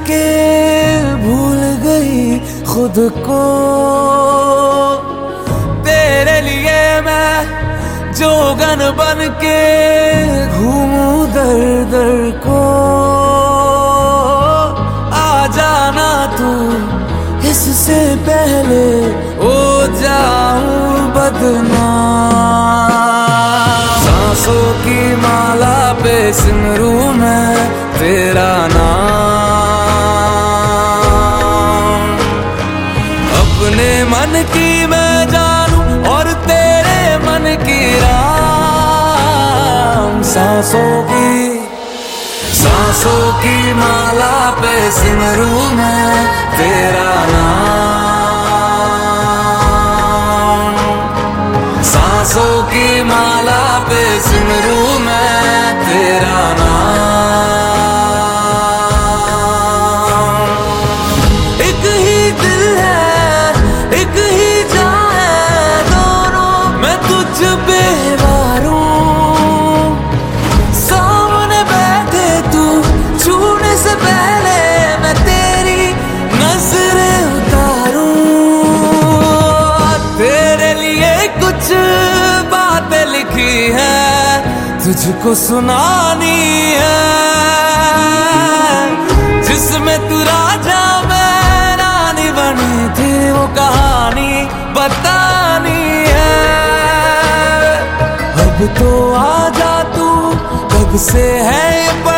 के भूल गई खुद को। तेरे लिए मैं जोगन बन के घूमूं दर दर को। आ जाना तू इससे पहले हो जाऊं बदनाम। सांसों की माला पे सिमरूं मैं तेरा नाम। अपने मन की मैं जानूं और तेरे मन की राम। सांसों की माला पे सिमरूं मैं तेरा नाम। सांसों की माला पे सिमरूं मैं तेरा नाम। एक ही दिल है एक ही जान है दोनों, मैं तुझ पे वारूं। सामने बैठे तू छूने से पहले मैं तेरी नजरें उतारूं। तेरे लिए कुछ बातें लिखी है तुझको सुनानी है, जिसमें तू राजा मैं रानी बनी थी वो कहानी बतानी है। अब तो आजा तू, कब से है ये